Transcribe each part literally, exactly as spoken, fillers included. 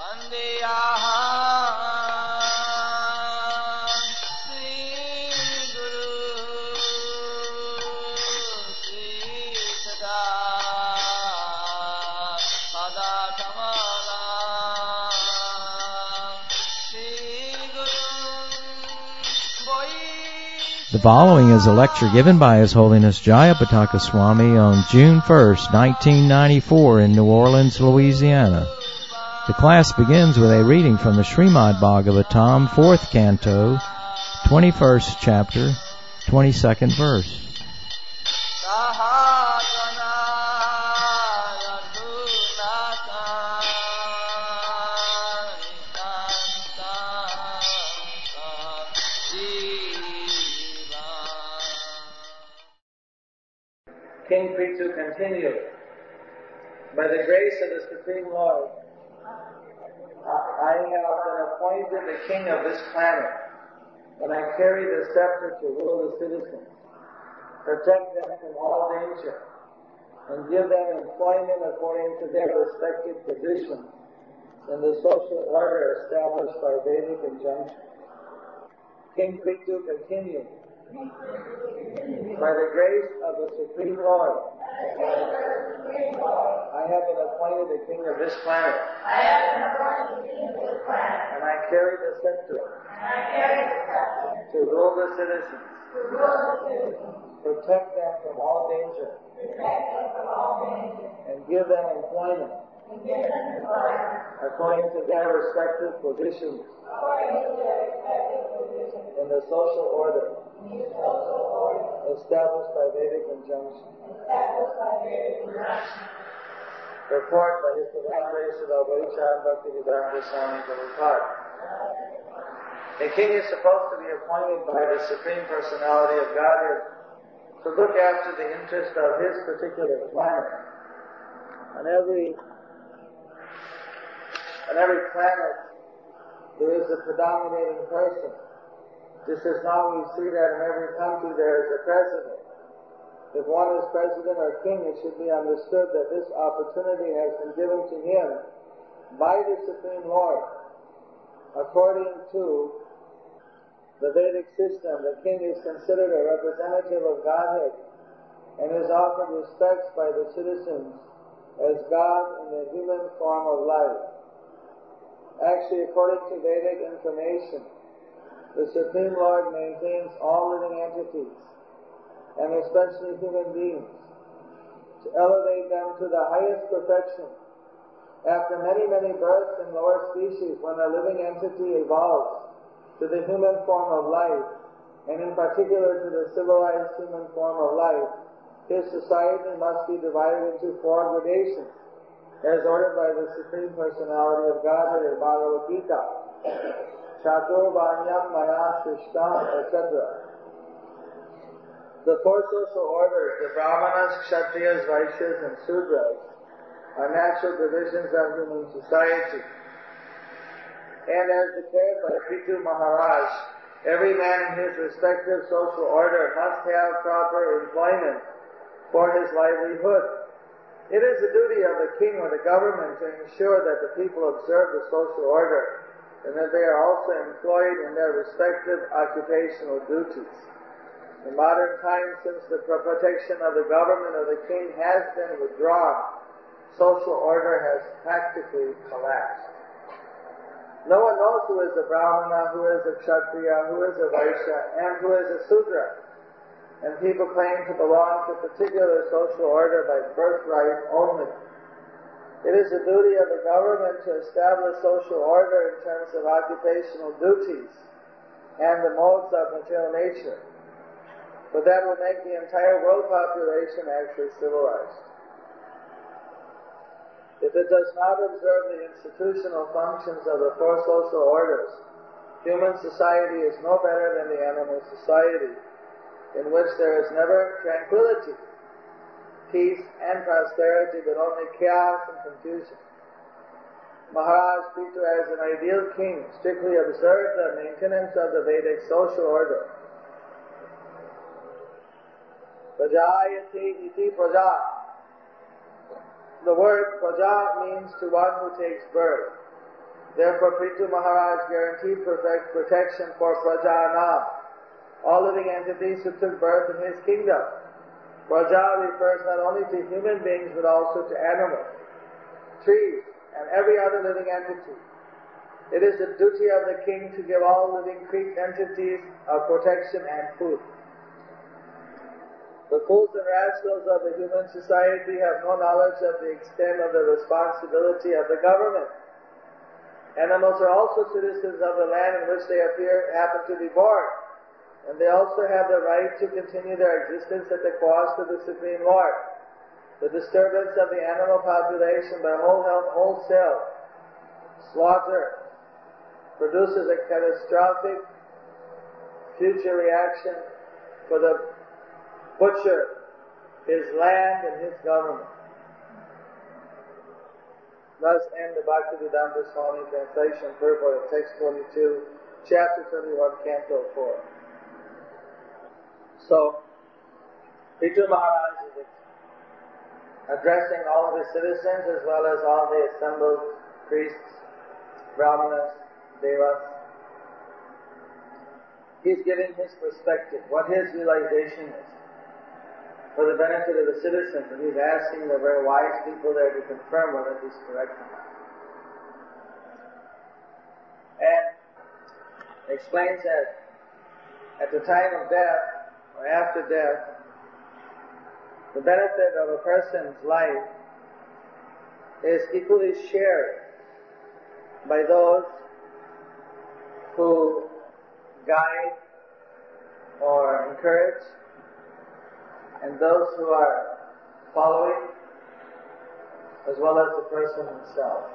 The following is a lecture given by His Holiness Jayapataka Swami on June first, nineteen ninety-four in New Orleans, Louisiana. The class begins with a reading from the Srimad Bhagavatam, fourth canto, twenty-first chapter, twenty-second verse. King Prithu continued, by the grace of the Supreme Lord, I have been appointed the king of this planet, and I carry the scepter to rule the citizens, protect them from all danger, and give them employment according to their respective positions in the social order established by Vedic injunction. King Prithu continued, by the grace of the Supreme Lord, I have been appointed the king of this planet, and I carry the scepter to rule the citizens, protect them from all danger, and give them employment according to their respective positions in the social order established by Vedic injunction. Report by His Divine Grace of Vaishnava Bhaktivedanta Swami Prabhupada. A king is supposed to be appointed by the Supreme Personality of Godhead to look after the interest of his particular planet. On every on every planet there is a predominating person. Just as now we see that in every country there is a president. If one is president or king, it should be understood that this opportunity has been given to him by the Supreme Lord. According to the Vedic system, the king is considered a representative of Godhead and is offered respects by the citizens as God in the human form of life. Actually, according to Vedic information, the Supreme Lord maintains all living entities, and especially human beings, to elevate them to the highest perfection. After many, many births in lower species, when a living entity evolves to the human form of life, and in particular to the civilized human form of life, his society must be divided into four gradations, as ordered by the Supreme Personality of Godhead in Bhagavad Gita. Chatur Vanyam Maya Shrishtam, et cetera. The four social orders, the Brahmanas, Kshatriyas, Vaishyas, and Sudras, are natural divisions of human society. And as declared by Prithu Maharaj, every man in his respective social order must have proper employment for his livelihood. It is the duty of the king or the government to ensure that the people observe the social order, and that they are also employed in their respective occupational duties. In modern times, since the protection of the government of the king has been withdrawn, social order has practically collapsed. No one knows who is a Brahmana, who is a Kshatriya, who is a Vaishya, and who is a Sudra. And people claim to belong to a particular social order by birthright only. It is the duty of the government to establish social order in terms of occupational duties and the modes of material nature. But that will make the entire world population actually civilized. If it does not observe the institutional functions of the four social orders, human society is no better than the animal society, in which there is never tranquility, peace and prosperity, but only chaos and confusion. Maharaj Prithu, as an ideal king, strictly observed the maintenance of the Vedic social order. Prajayati iti praja. The word praja means to one who takes birth. Therefore, Prithu Maharaj guaranteed perfect protection for Prajanam, all living entities who took birth in his kingdom. Praja refers not only to human beings but also to animals, trees, and every other living entity. It is the duty of the king to give all living entities of protection and food. The fools and rascals of the human society have no knowledge of the extent of the responsibility of the government. Animals are also citizens of the land in which they appear, happen to be born, and they also have the right to continue their existence at the cost of the Supreme Lord. The disturbance of the animal population by wholesale slaughter produces a catastrophic future reaction for the butcher, his land, and his government. Thus end the Bhaktivedanta Swami translation purport of text twenty-two, chapter twenty-one, canto four. So, Prithu Maharaj is addressing all of his citizens as well as all the assembled priests, brahmanas, devas. He's giving his perspective, what his realization is, for the benefit of the citizens, and he's asking the very wise people there to confirm whether he's correct or not. And explains that at the time of death, or after death, the benefit of a person's life is equally shared by those who guide or encourage, and those who are following, as well as the person himself.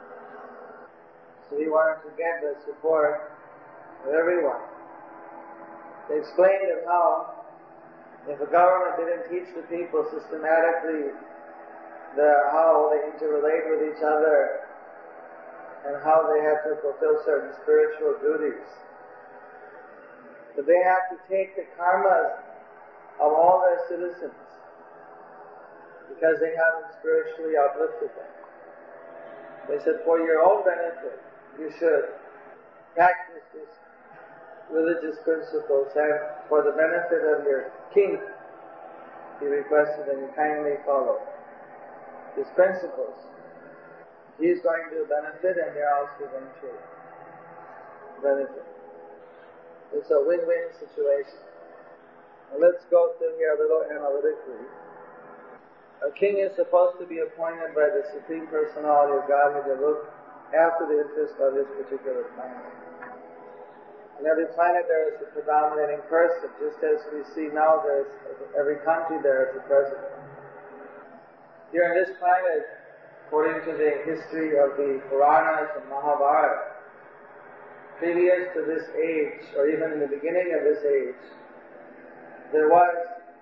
So he wanted to get the support of everyone. They explained of how if a government didn't teach the people systematically the, how they interrelate with each other and how they have to fulfill certain spiritual duties, that they have to take the karmas of all their citizens because they haven't spiritually uplifted them. They said, for your own benefit, you should practice these religious principles, and for the benefit of your king, he requested that you kindly follow these principles. He's going to benefit and you're also going to benefit. It's a win-win situation. Let's go through here a little analytically. A king is supposed to be appointed by the Supreme Personality of Godhead to look after the interest of his particular planet. In every planet there is a predominating person, just as we see now there's every country there is a president. Here on this planet, according to the history of the Puranas and Mahabharata, previous to this age, or even in the beginning of this age, there was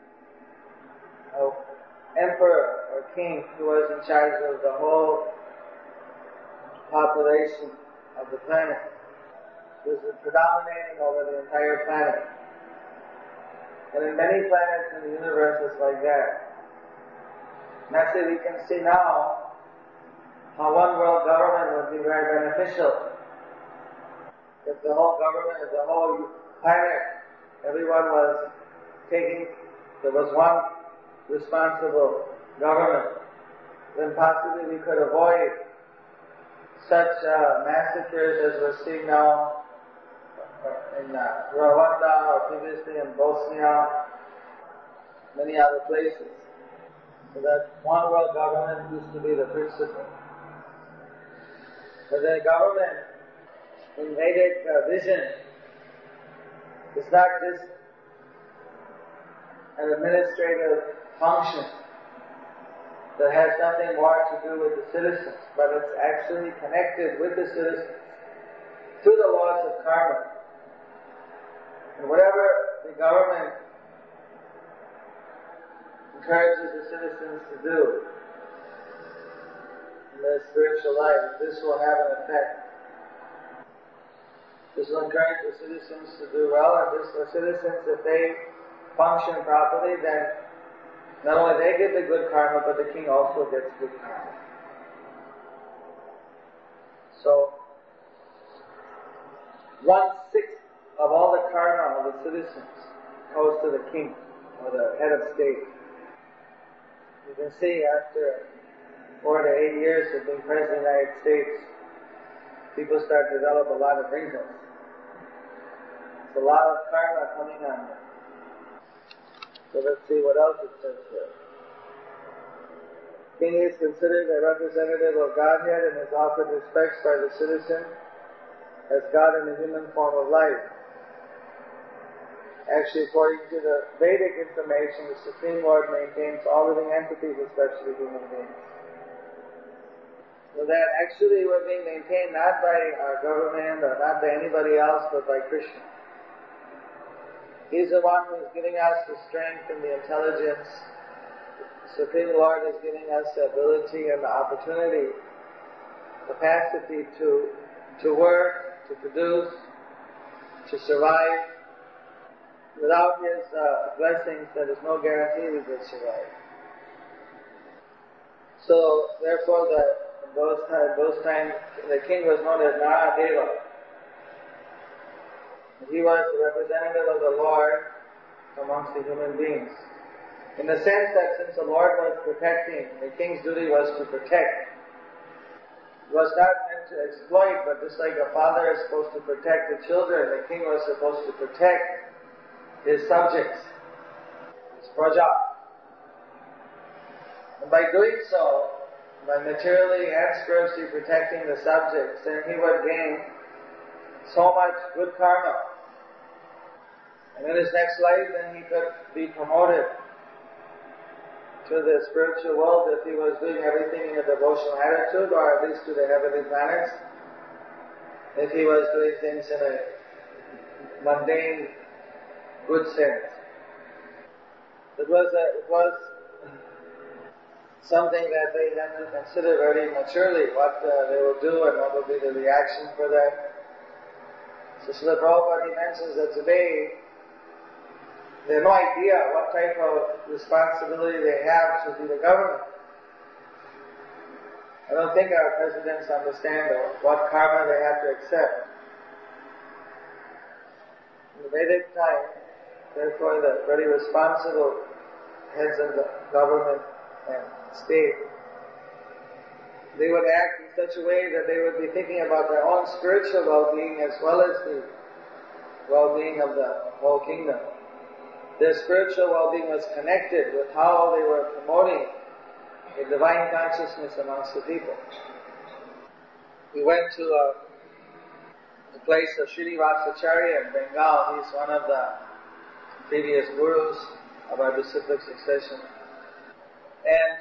an emperor or king who was in charge of the whole population of the planet. He was predominating over the entire planet. And in many planets in the universe it's like that. And that's it, we can see now how one world government would be very beneficial. If the whole government, if the whole planet, everyone was taking, there was one responsible government, then possibly we could avoid such uh, massacres as we're seeing now in uh, Rwanda or previously in Bosnia, many other places. So that one world government used to be the principle. But the government in Vedic uh, vision is not just an administrative function that has nothing more to do with the citizens, but it's actually connected with the citizens to the laws of karma. And whatever the government encourages the citizens to do in their spiritual life, this will have an effect. This will encourage the citizens to do well, and this, the citizens, if they function properly, then not only they get the good karma, but the king also gets good karma. So, one-sixth of all the karma of the citizens goes to the king or the head of state. You can see after four to eight years of being president of the United States, people start to develop a lot of wrinkles. There's a lot of karma coming on them. So let's see what else it says here. King is considered a representative of Godhead and is offered respects by the citizen as God in the human form of life. Actually, according to the Vedic information, the Supreme Lord maintains all living entities, especially human beings. So that actually we're being maintained not by our government or not by anybody else, but by Krishna. He's the one who's giving us the strength and the intelligence. The Supreme Lord is giving us the ability and the opportunity, capacity to, to work, to produce, to survive. Without His uh, blessings, there is no guarantee we will survive. So, therefore, the, in those, uh, those times, the king was known as Naradeva. He was the representative of the Lord amongst the human beings. In the sense that since the Lord was protecting, the king's duty was to protect. It was not meant to exploit, but just like a father is supposed to protect the children, the king was supposed to protect his subjects, his praja. And by doing so, by materially and spiritually protecting the subjects, then he would gain so much good karma. And in his next life, then he could be promoted to the spiritual world if he was doing everything in a devotional attitude, or at least to the heavenly planets. If he was doing things in a mundane, good sense. It was a, it was something that they had to consider very maturely, what uh, they will do and what will be the reaction for that. So Srila Prabhupada mentions that today they have no idea what type of responsibility they have to be the government. I don't think our presidents understand what karma they have to accept. In the Vedic time, therefore the very responsible heads of the government and state, they would act in such a way that they would be thinking about their own spiritual well-being as well as the well-being of the whole kingdom. Their spiritual well-being was connected with how they were promoting the divine consciousness amongst the people. We went to uh, the place of Srinivasacharya in Bengal. He's one of the previous gurus of our disciplic succession. And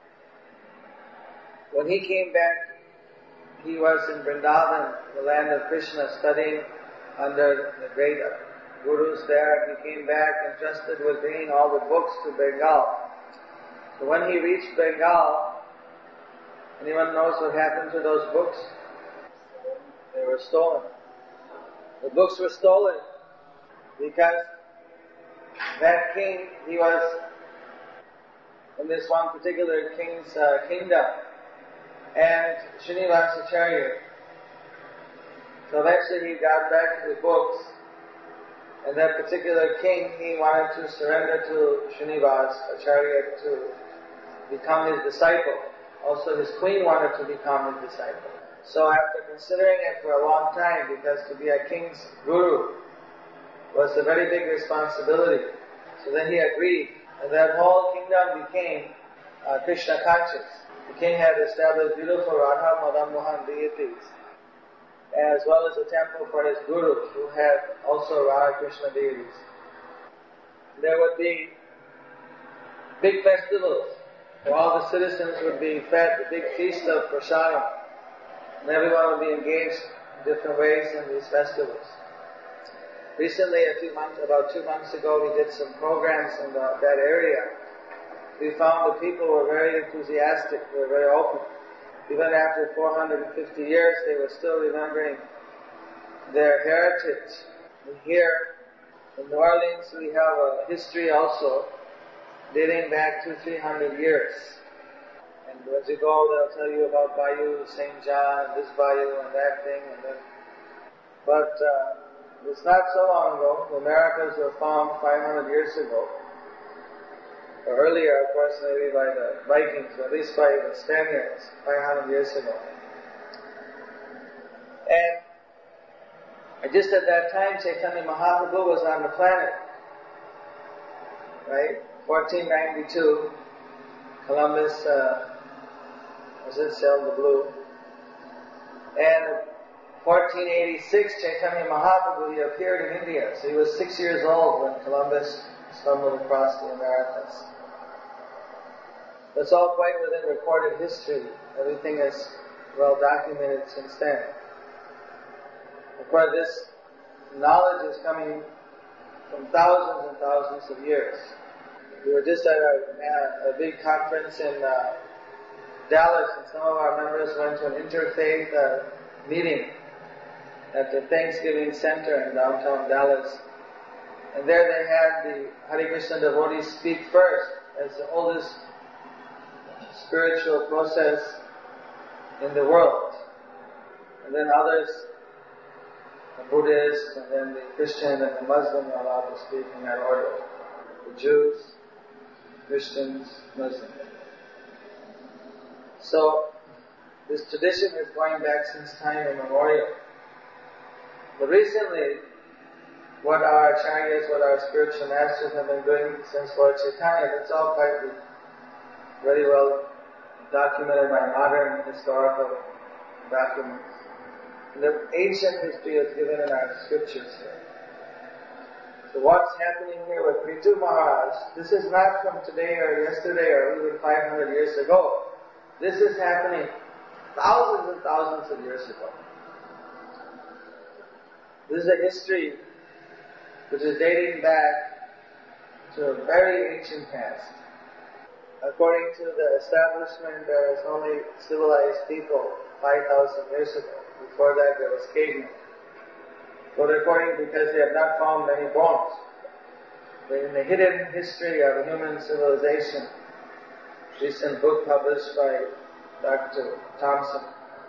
when he came back, he was in Vrindavan, the land of Krishna, studying under the great gurus there. He came back entrusted with bringing all the books to Bengal. So when he reached Bengal, anyone knows what happened to those books? They were stolen. The books were stolen because that king, he was in this one particular king's uh, kingdom, and Srinivasacharya. So eventually he got back to the books, and that particular king, he wanted to surrender to Srinivasacharya to become his disciple. Also his queen wanted to become his disciple. So after considering it for a long time, because to be a king's guru was a very big responsibility, so then he agreed, and that whole kingdom became uh, Krishna conscious. The king had established beautiful Radha Madan Mohan deities, as well as a temple for his gurus, who had also Radha Krishna deities. There would be big festivals, where all the citizens would be fed, a big feast of prasadam, and everyone would be engaged in different ways in these festivals. Recently, a few months, about two months ago, we did some programs in the, that area. We found the people were very enthusiastic, they were very open. Even after four hundred fifty years, they were still remembering their heritage. And here, in New Orleans, we have a history also dating back to three hundred years. And as you go, they'll tell you about Bayou Saint John, this Bayou and that thing, and then But uh, it's not so long ago. The Americas were found five hundred years ago. Or earlier, of course, maybe by the Vikings, or at least by the Spaniards, five hundred years ago. And just at that time, Chaitanya Mahaprabhu was on the planet. Right? fourteen ninety-two, Columbus, uh, was it, sailed the blue. And fourteen eighty-six, Chaitanya Mahaprabhu, he appeared in India. So he was six years old when Columbus stumbled across the Americas. That's all quite within recorded history. Everything is well documented since then. Of course, this knowledge is coming from thousands and thousands of years. We were just at a, a big conference in uh, Dallas, and some of our members went to an interfaith uh, meeting at the Thanksgiving Center in downtown Dallas. And there they had the Hare Krishna devotees speak first as the oldest spiritual process in the world. And then others, the Buddhists, and then the Christian and the Muslim are allowed to speak in that order. The Jews, Christians, Muslims. So, this tradition is going back since time immemorial. But recently, what our acharyas, what our spiritual masters have been doing since Lord Chaitanya, that's all quite very well documented by modern historical documents. And the ancient history is given in our scriptures here. So what's happening here with Prithu Maharaj, this is not from today or yesterday or even five hundred years ago. This is happening thousands and thousands of years ago. This is a history which is dating back to a very ancient past. According to the establishment, there was only civilized people five thousand years ago. Before that, there was cavemen. But according, because they have not found many bones. But in the hidden history of human civilization, recent book published by Doctor Thompson,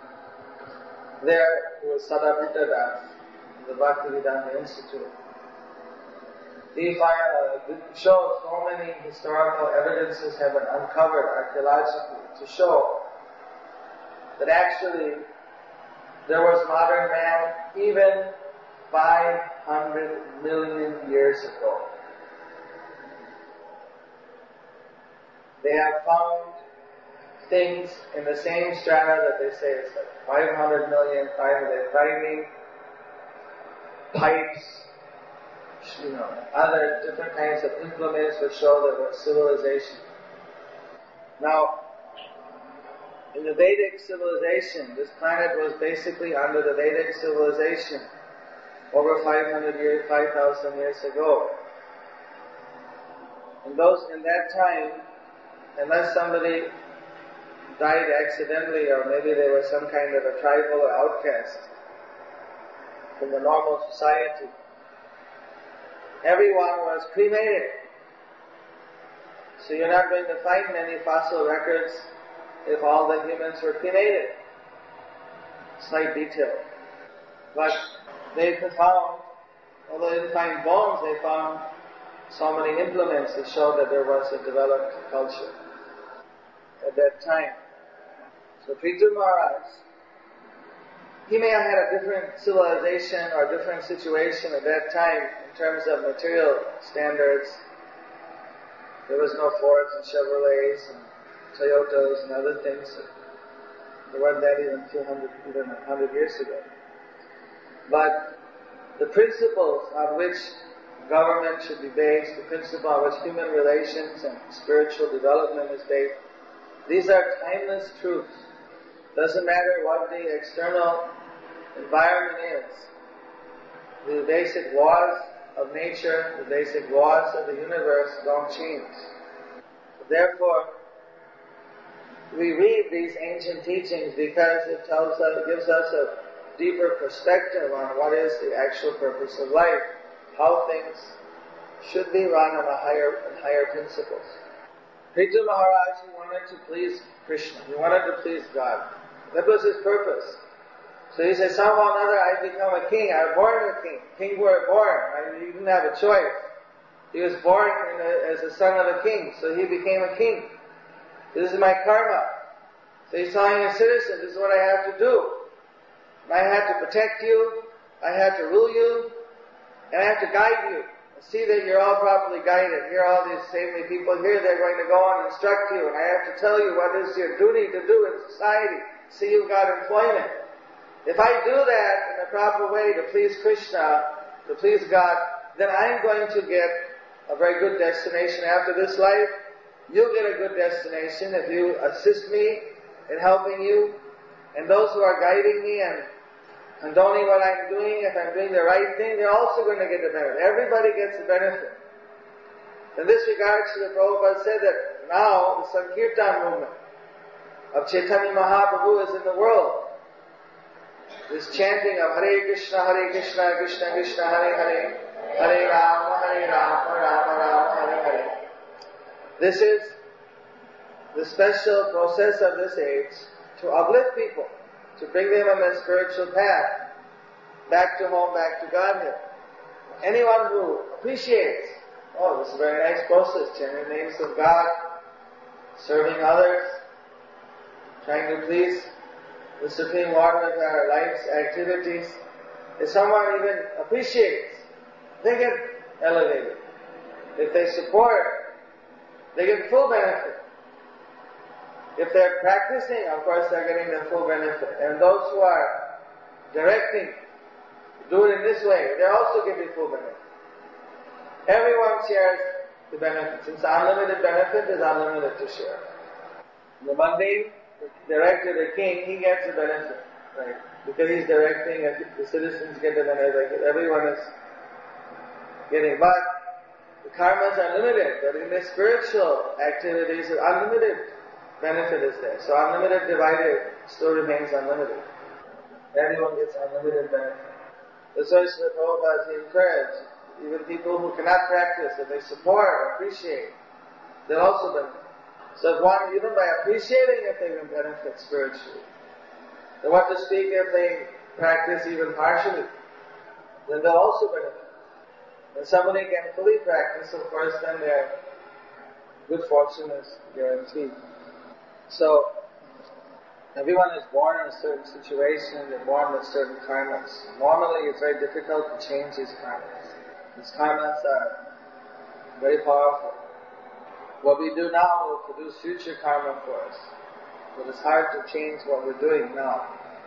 there was Sadapita Das, the Bhaktivedanta Institute. He find, uh, shows so many historical evidences have been uncovered archaeologically to show that actually there was modern man even five hundred million years ago. They have found things in the same strata that they say is like five hundred million, five hundred, finding pipes, you know, other different kinds of implements which show there was civilization. Now, in the Vedic civilization, this planet was basically under the Vedic civilization over five hundred years, five thousand years ago. And those, in that time, unless somebody died accidentally or maybe they were some kind of a tribal or outcast from the normal society, everyone was cremated. So you're not going to find many fossil records if all the humans were cremated. Slight detail. But they found, although they didn't find bones, they found so many implements that showed that there was a developed culture at that time. So Prithu Maharaj, he may have had a different civilization or different situation at that time in terms of material standards. There was no Fords and Chevrolets and Toyotas and other things. There weren't that even two hundred, even a hundred years ago. But the principles on which government should be based, the principle on which human relations and spiritual development is based, these are timeless truths. Doesn't matter what the external environment is. The basic laws of nature, the basic laws of the universe don't change. Therefore, we read these ancient teachings because it tells us, it gives us a deeper perspective on what is the actual purpose of life, how things should be run on a higher and higher principles. Prithu Maharaj, he wanted to please Krishna. He wanted to please God. That was his purpose. So he said, somehow or another I become a king. I was born a king. King were born. I, he didn't have a choice. He was born in a, as a son of a king, so he became a king. This is my karma. So he's telling a citizen, this is what I have to do. I have to protect you, I have to rule you, and I have to guide you. See that you're all properly guided. Here are all these saintly people here, they're going to go on and instruct you, and I have to tell you what is your duty to do in society. See, you've got employment. If I do that in a proper way to please Krishna, to please God, then I'm going to get a very good destination after this life. You'll get a good destination if you assist me in helping you. And those who are guiding me and condoning what I'm doing, if I'm doing the right thing, they're also going to get the benefit. Everybody gets the benefit. In this regard, Srila Prabhupada said that now the Sankirtan movement of Chaitanya Mahaprabhu is in the world. This chanting of Hare Krishna, Hare Krishna, Krishna Krishna, Hare Hare, Hare Rama, Hare Rama, Rama Rama, Hare Hare. This is the special process of this age to uplift people, to bring them on the spiritual path, back to home, back to Godhead. Anyone who appreciates, oh, this is a very nice process, chanting the names of God, serving others, trying to please the Supreme Lord with our life's activities, if someone even appreciates, they get elevated. If they support, they get full benefit. If they're practicing, of course they're getting the full benefit. And those who are directing, do it in this way, they're also getting full benefit. Everyone shares the benefit. Since unlimited benefit is unlimited to share. The mundane director, the king, he gets the benefit, right? Because he's directing, the citizens get the benefit. Everyone is getting. But the karmas are limited. But in the spiritual activities, unlimited benefit is there. So unlimited divided still remains unlimited. Everyone gets unlimited benefit. That's why Srila Prabhupada encouraged even people who cannot practice, if they support or appreciate, they'll also benefit. So if one, even by appreciating it, they will benefit spiritually. Then what to speak if they practice even partially, then they'll also benefit. When somebody can fully practice, of course, then their good fortune is guaranteed. So, everyone is born in a certain situation, they're born with certain karmas. Normally, it's very difficult to change these karmas. These karmas are very powerful. What we do now will produce future karma for us. But it's hard to change what we're doing now.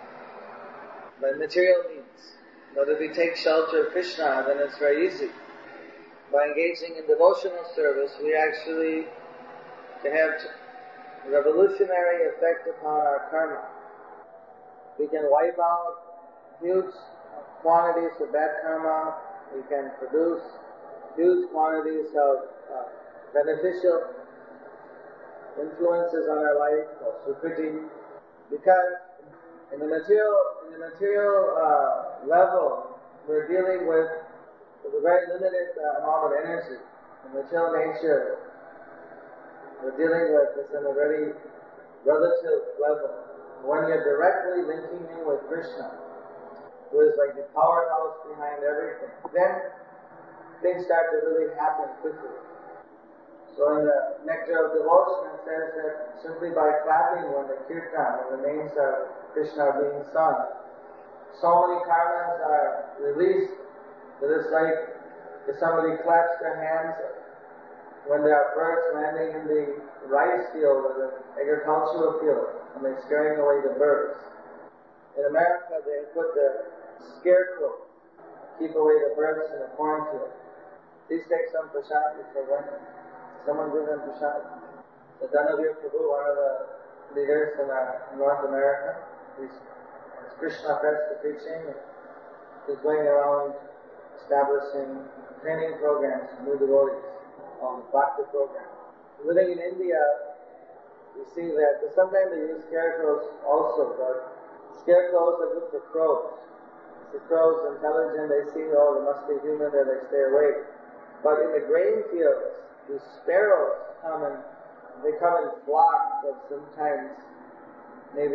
By material means. But if we take shelter of Krishna, then it's very easy. By engaging in devotional service, we actually can have a revolutionary effect upon our karma. We can wipe out huge quantities of bad karma. We can produce huge quantities of uh, beneficial influences on our life, or sukriti, because in the material, in the material uh, level, we're dealing with, with a very limited uh, amount of energy. The material nature we're dealing with is in a very relative level. When you're directly linking in with Krishna, who is like the powerhouse behind everything, then things start to really happen quickly. So in the Nectar of Devotion, it says that simply by clapping when the kirtan, when the names of Krishna are being sung, so many karmas are released that it's like if somebody claps their hands when there are birds landing in the rice field or the agricultural field, and they're scaring away the birds. In America, they put the scarecrow, keep away the birds in the cornfield. Please take some prasad for one. Someone give them prasad. The Dhanavir Prabhu, one of the leaders in uh, North America, he's Krishna Festa preaching. He's going around establishing training programs for new devotees on the Bhakti program. Living in India, you see that sometimes they use scarecrows also, but scarecrows are good for crows. The crows intelligent, they see, oh, there must be human there, they stay away. But in the grain fields, the sparrows come and they come in flocks of sometimes maybe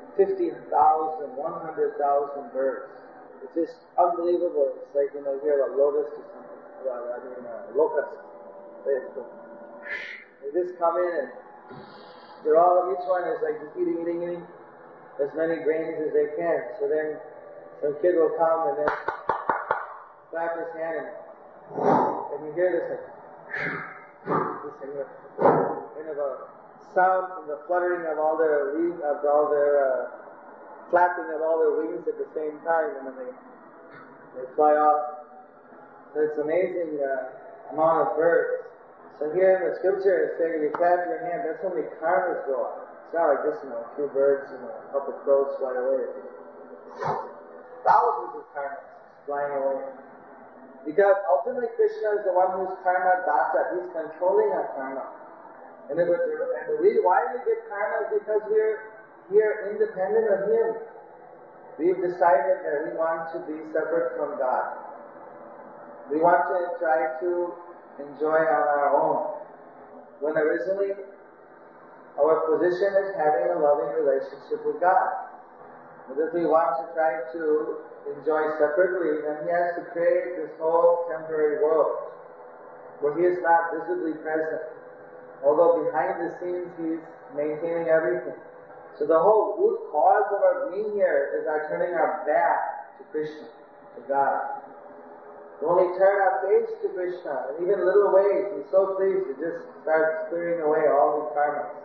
fifty thousand, one hundred thousand birds. It's just unbelievable. It's like, you know, you hear a lotus or something. Well, I mean, a locust. They, they just come in and they're all, each one is like just eating, eating, eating as many grains as they can. So then some kid will come and then clap his hand and, and you hear this like, this kind of a sound from the fluttering of all their leaves, of all their uh, flapping of all their wings at the same time, and then they they fly off. So it's an amazing uh, amount of birds. So here in the scripture it's saying, you clap your hand, that's how many karmas go up. It's not like just, you know, a few birds and a couple of crows fly away. Thousands of karmas flying away. Because ultimately Krishna is the one who's karma data. He's controlling our karma. And, it, and the reason why we get karma is because we're here independent of Him. We've decided that we want to be separate from God. We want to try to enjoy on our own. When originally our position is having a loving relationship with God. But if we want to try to enjoy separately, then He has to create this whole temporary world where He is not visibly present. Although behind the scenes He's maintaining everything. So the whole root cause of our being here is our turning our back to Krishna, to God. When we turn our face to Krishna, in even little ways, He's so pleased to just start clearing away all the karmas.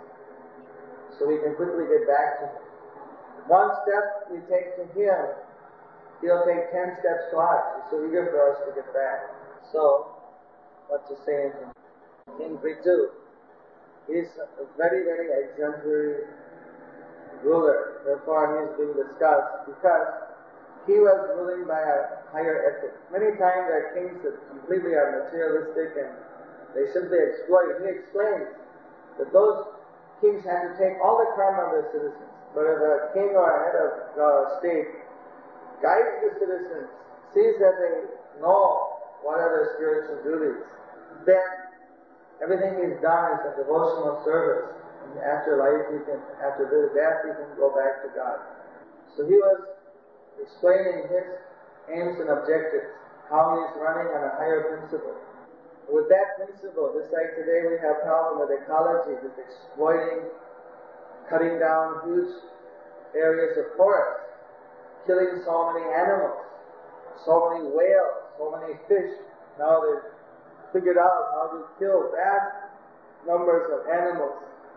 So we can quickly get back to Him. One step we take to Him, He'll take ten steps to us. He's so eager for us to get back. So, what to say in King Prithu is a very, very exemplary ruler. Therefore, he is being discussed because he was ruling by a higher ethic. Many times there are kings that completely are materialistic and they simply exploit. He explains that those kings have to take all the karma of their citizens. But if a king or a head of uh, state guides the citizens, sees that they know what are their spiritual duties, then everything is done as a devotional service. And after life, he can, after death, he can go back to God. So he was explaining his aims and objectives, how he is running on a higher principle. With that principle, just like today we have problem with ecology, with exploiting, cutting down huge areas of forest, killing so many animals, so many whales, so many fish. Now they've figured out how to kill vast numbers of animals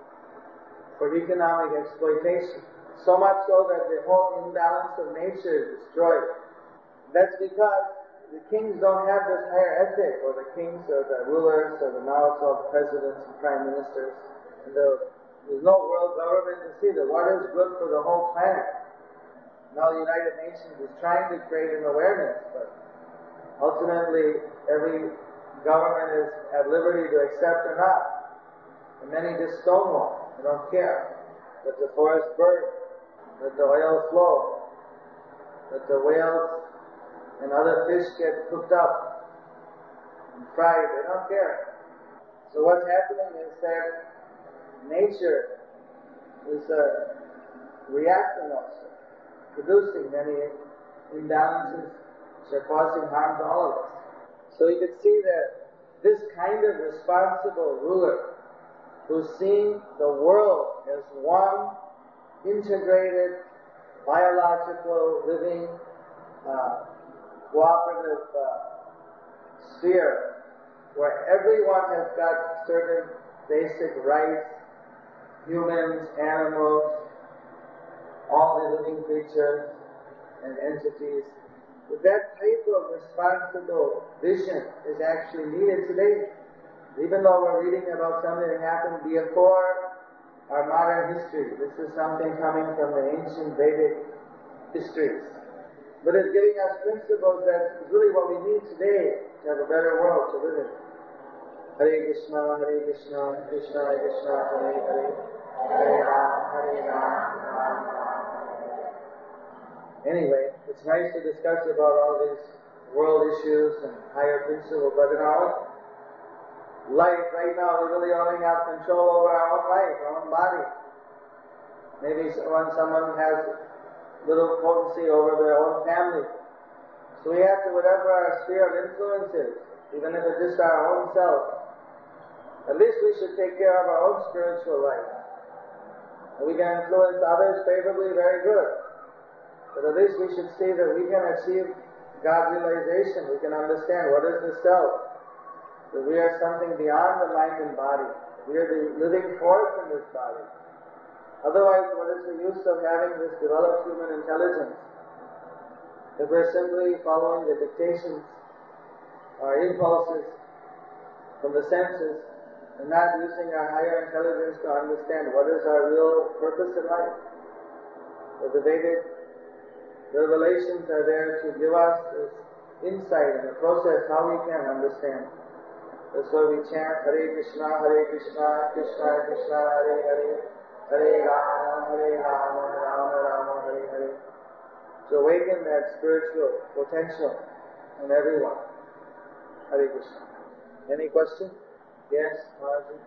for economic exploitation. So much so that the whole imbalance of nature is destroyed. That's because the kings don't have this higher ethic, or the kings or the rulers, or the now it's all the presidents and prime ministers. And the, there's no world government to see that what is good for the whole planet. Now the United Nations is trying to create an awareness, but ultimately every government is at liberty to accept or not. And many just stonewall. They don't care. Let the forest burn. Let the oil flow. Let the whales and other fish get cooked up and fried. They don't care. So what's happening is that nature is uh, reacting also, producing many imbalances which are causing harm to all of us. So you can see that this kind of responsible ruler who's seeing the world as one integrated, biological, living, uh, cooperative uh, sphere, where everyone has got certain basic rights, humans, animals, all the living creatures and entities. But that type of responsible vision is actually needed today. Even though we're reading about something that happened before our modern history, this is something coming from the ancient Vedic histories. But it's giving us principles that is really what we need today to have a better world to live in. Hare Krishna, Hare Krishna, Krishna Krishna, Hare Hare, Hare Ram, Hare Ram, Ram Ram. Anyway, it's nice to discuss about all these world issues and higher principles, but in our life right now, we really only have control over our own life, our own body. Maybe when someone has little potency over their own family. So we have to, whatever our sphere of influence is, even if it's just our own self, at least we should take care of our own spiritual life. And we can influence others favorably, very good. But at least we should see that we can achieve God realization. We can understand what is the self. That we are something beyond the mind and body. We are the living force in this body. Otherwise, what is the use of having this developed human intelligence if we're simply following the dictations, our impulses from the senses, and not using our higher intelligence to understand what is our real purpose in life? So the Vedic revelations are there to give us this insight and the process how we can understand. That's why we chant Hare Krishna, Hare Krishna, Krishna Krishna, Hare Hare, Hare Rama, Hare Rama, Rama Rama, Hare Hare. To awaken that spiritual potential in everyone. Hare Krishna. Any question? Yes, Margie?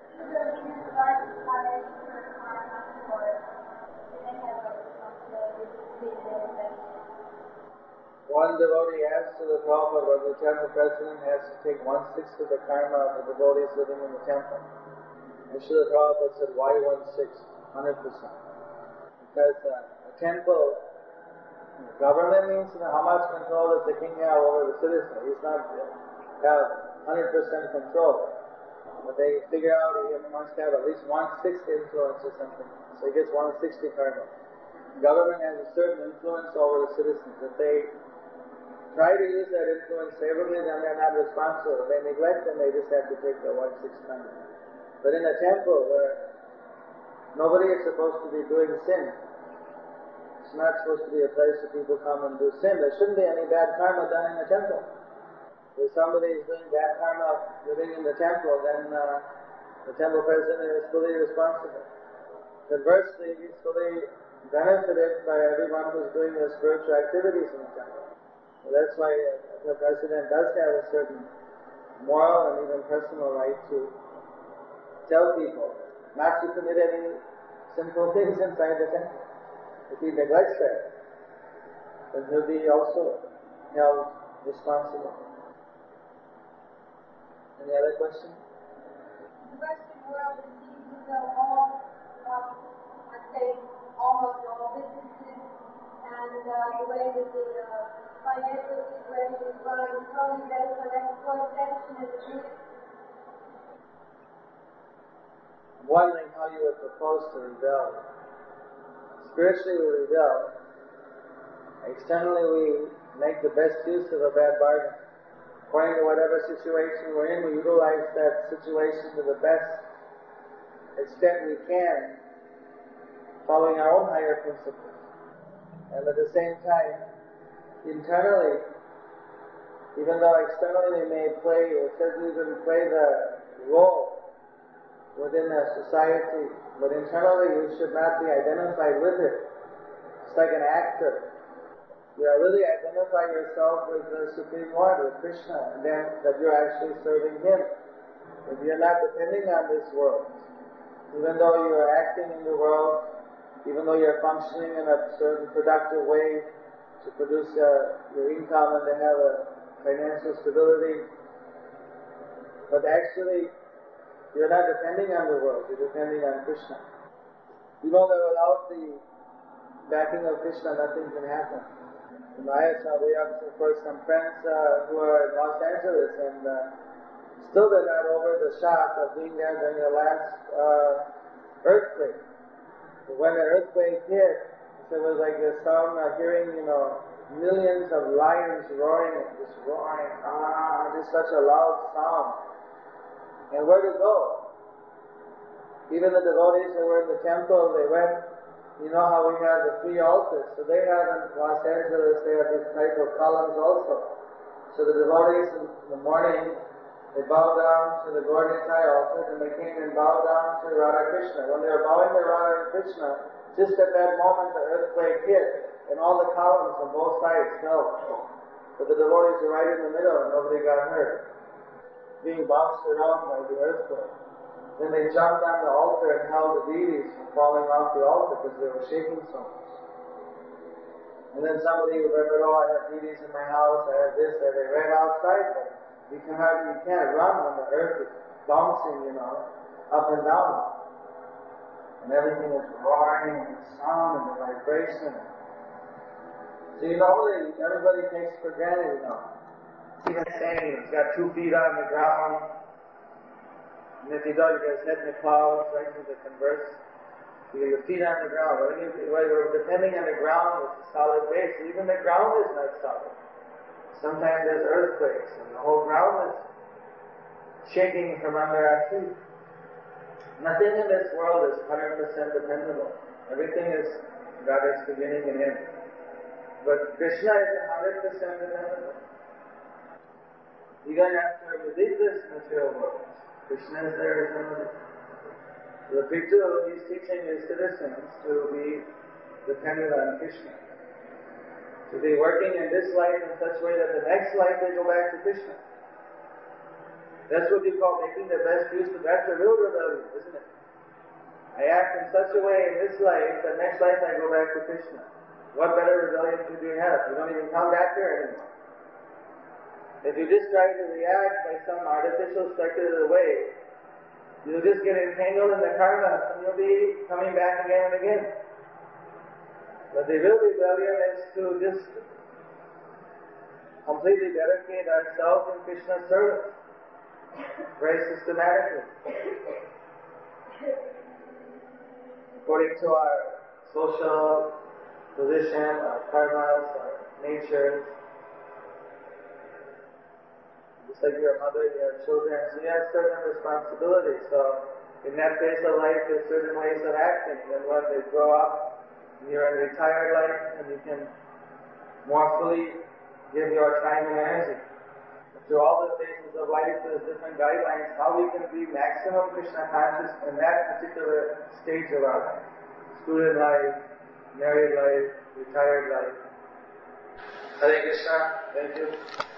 One devotee asked to the Prabhupada whether the temple president has to take one-sixth of the karma of the devotees living in the temple. And Srila Prabhupada said, why one-sixth? one hundred percent. Because uh, a temple, government means you know, how much control does the king have over the citizen? He's not have one hundred percent control. But they figure out he must have at least one-sixth influence or something. So he gets one hundred sixty karma. Government has a certain influence over the citizens. If they try to use that influence favorably, then they're not responsible. If they neglect, then they just have to take the one-sixth karma. But in a temple where nobody is supposed to be doing sin, it's not supposed to be a place where people come and do sin. There shouldn't be any bad karma done in the temple. If somebody is doing bad karma living in the temple, then uh, the temple president is fully responsible. Conversely, he's fully benefited by everyone who's doing their spiritual activities in the temple. So that's why uh, the president does have a certain moral and even personal right to tell people not to commit any sinful things inside the temple. If he neglects that, then he'll be also held responsible. Any other question? The Western world is seems as though all, um, I'd say almost all businesses and uh, the way that the uh, financial situation is run is totally based on exploitation and abuse. I'm wondering how you would propose to rebel. Spiritually we rebel. Externally we make the best use of a bad bargain. According to whatever situation we're in, we utilize that situation to the best extent we can, following our own higher principles. And at the same time, internally, even though externally we may play, or certainly even play the role within a society, but internally we should not be identified with it. It's like an actor. You really identify yourself with the Supreme Lord, with Krishna, and then that you're actually serving Him. If you're not depending on this world, even though you're acting in the world, even though you're functioning in a certain productive way to produce uh, your income and to have a financial stability, but actually you're not depending on the world, you're depending on Krishna. You know that without the backing of Krishna, nothing can happen. In Ayasha, we have, of course, some friends uh, who are in Los Angeles, and uh, still they're not over the shock of being there during the last uh, earthquake. But when the earthquake hit, it was like the sound of hearing, you know, millions of lions roaring, just roaring, ah, just such a loud sound. And where to go? Even the devotees who were in the temple, they went. You know how we have the three altars, so they have in Los Angeles, they have these type of columns also. So the devotees in the morning, they bow down to the Gaura-Nitai altar, and they came and bowed down to Radha Krishna. When they were bowing to Radha Krishna, just at that moment the earthquake hit, and all the columns on both sides fell. But the devotees were right in the middle, and nobody got hurt, being bounced around by the earthquake. Then they jumped on the altar and held the deities from falling off the altar because they were shaking so much. And then somebody remembered, oh, I have deities in my house, I have this, and they ran outside, but you can hardly, you can't run when the earth is bouncing, you know, up and down. And everything is roaring, and the sound and the vibration. So you know that everybody takes for granted, you know. Even saying he's got two feet on the ground, and if he does, he has his head in the clouds, right to the converse. You get your feet on the ground. When you're depending on the ground, it's a solid base. Even the ground is not solid. Sometimes there's earthquakes, and the whole ground is shaking from under our feet. Nothing in this world is one hundred percent dependable. Everything is got its beginning and end. But Krishna is one hundred percent dependable. Even after we leave this material world, Krishna is there eternally. The Bhikkhu, he's teaching his citizens to be dependent on Krishna. To be working in this life in such a way that the next life they go back to Krishna. That's what you call making the best use of. That's a real rebellion, isn't it? I act in such a way in this life that next life I go back to Krishna. What better rebellion could you have? You don't even come back there anymore. If you just try to react by some artificial speculative way, you'll just get entangled in the karma and you'll be coming back again and again. But the real rebellion is to just completely dedicate ourselves in Krishna's service. Very systematically. According to our social position, our karmas, our natures. Just like you're a mother, you have children, so you have certain responsibilities. So in that phase of life, there's certain ways of acting. And when they grow up, you're in retired life, and you can more fully give your time and energy. Through all the phases of life, there's different guidelines how we can be maximum Krishna conscious in that particular stage of our life. Student life, married life, retired life. Hare Krishna. Thank you.